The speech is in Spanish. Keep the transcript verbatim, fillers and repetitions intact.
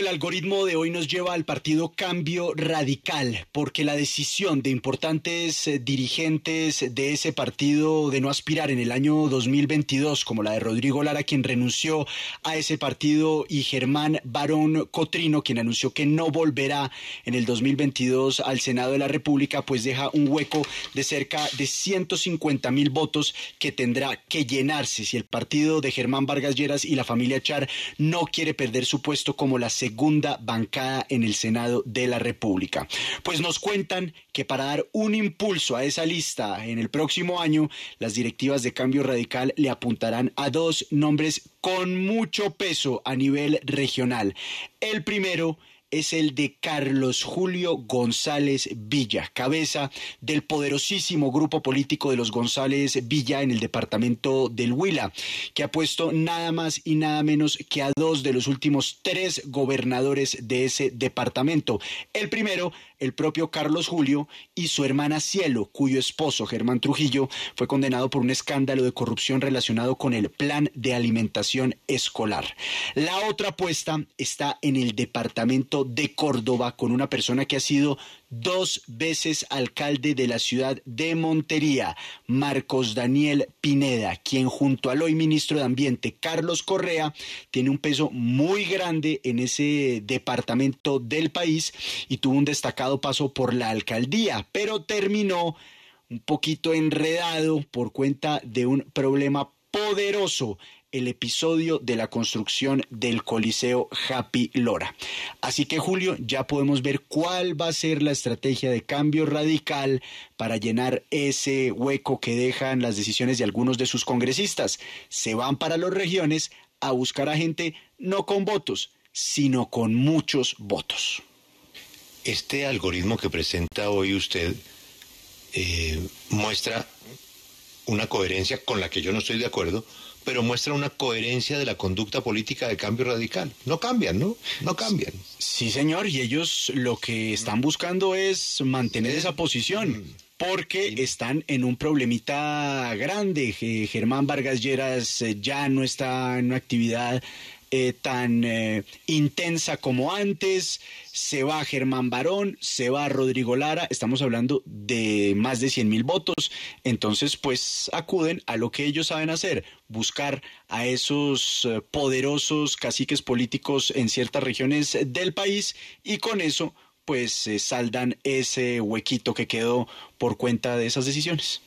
el algoritmo de hoy nos lleva al partido Cambio Radical, porque la decisión de importantes eh, dirigentes de ese partido de no aspirar en el año dos mil veintidós, como la de Rodrigo Lara, quien renunció a ese partido, y Germán Barón Cotrino, quien anunció que no volverá en el dos mil veintidós al Senado de la República, pues deja un hueco de cerca de ciento cincuenta mil votos que tendrá que llenarse si el partido de Germán Vargas Lleras y la familia Char no quiere perder su puesto como la segunda bancada en el Senado de la República. Pues nos cuentan que para dar un impulso a esa lista en el próximo año, las directivas de Cambio Radical le apuntarán a dos nombres con mucho peso a nivel regional. El primero es el de Carlos Julio González Villa, cabeza del poderosísimo grupo político de los González Villa en el departamento del Huila, que ha puesto nada más y nada menos que a dos de los últimos tres gobernadores de ese departamento. El primero, el propio Carlos Julio, y su hermana Cielo, cuyo esposo, Germán Trujillo, fue condenado por un escándalo de corrupción relacionado con el plan de alimentación escolar. La otra apuesta está en el departamento de Córdoba, con una persona que ha sido dos veces alcalde de la ciudad de Montería, Marcos Daniel Pineda, quien junto al hoy ministro de Ambiente, Carlos Correa, tiene un peso muy grande en ese departamento del país y tuvo un destacado paso por la alcaldía, pero terminó un poquito enredado por cuenta de un problema poderoso: el episodio de la construcción del Coliseo Happy Lora. Así que, Julio, ya podemos ver cuál va a ser la estrategia de Cambio Radical para llenar ese hueco que dejan las decisiones de algunos de sus congresistas. Se van para las regiones a buscar a gente no con votos, sino con muchos votos. Este algoritmo que presenta hoy usted eh, muestra una coherencia con la que yo no estoy de acuerdo, pero muestra una coherencia de la conducta política de Cambio Radical. No cambian, ¿no? No cambian. Sí, señor, y ellos lo que están buscando es mantener sí. esa posición, porque sí. están en un problemita grande. Germán Vargas Lleras ya no está en una actividad Eh, tan eh, intensa como antes. Se va Germán Barón, se va Rodrigo Lara, estamos hablando de más de cien mil votos. Entonces pues acuden a lo que ellos saben hacer, buscar a esos eh, poderosos caciques políticos en ciertas regiones del país, y con eso pues eh, saldan ese huequito que quedó por cuenta de esas decisiones.